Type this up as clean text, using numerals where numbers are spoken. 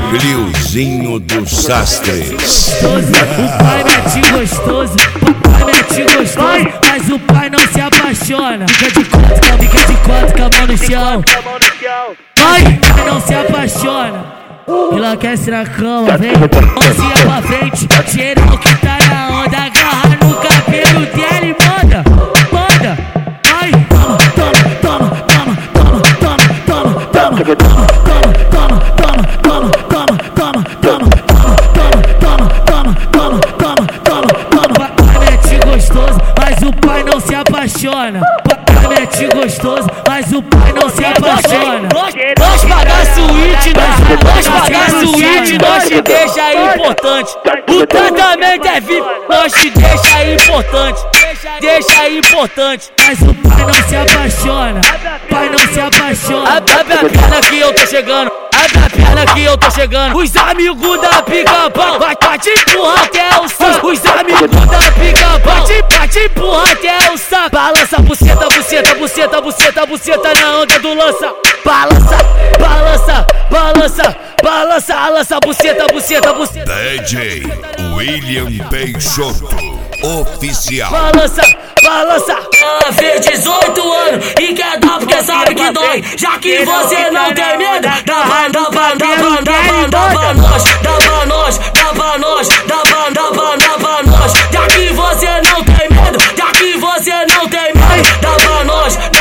Liozinho dos Sastres. O pai mete gostoso, papai mete gostoso, mas o pai não se apaixona. Fica de quatro, com a mão no chão. Pai não se apaixona. Enlouquece na cama, vem, mãozinha pra frente. Cheirão que tá na onda, agarra no cabelo dela e manda. Ai, toma, toma, toma, toma, toma, toma, toma, toma, toma, toma, toma, toma, toma, toma, toma, toma, toma, toma. Papai mete gostoso, mas o pai não se apaixona. Papai mete gostoso, mas o pai não se apaixona. Nós pagar suíte, nós te deixa importante. O tratamento é VIP, nós te deixa importante. Deixa importante. Mas o pai não se apaixona. Pai não se apaixona. Abre a perna que eu tô chegando. Abre a perna que eu tô chegando. Os amigos da pica-pau vai te empurrar até o saco. Os amigos da pica-pau vai te empurrar até o saco. Balança, buceta, buceta, buceta, buceta, buceta na onda do lança. Balança, balança, balança, balança, balança, buceta, buceta, buceta. DJ William Peixoto Oficial. Balança, balança. Fez 18 anos e quer dar porque sabe que dói. Já que você não tem medo, dá pra nós, dá pra nós, dá pra nós, dá pra nós. Já que você não tem medo, já que você não tem medo, dá pra nós.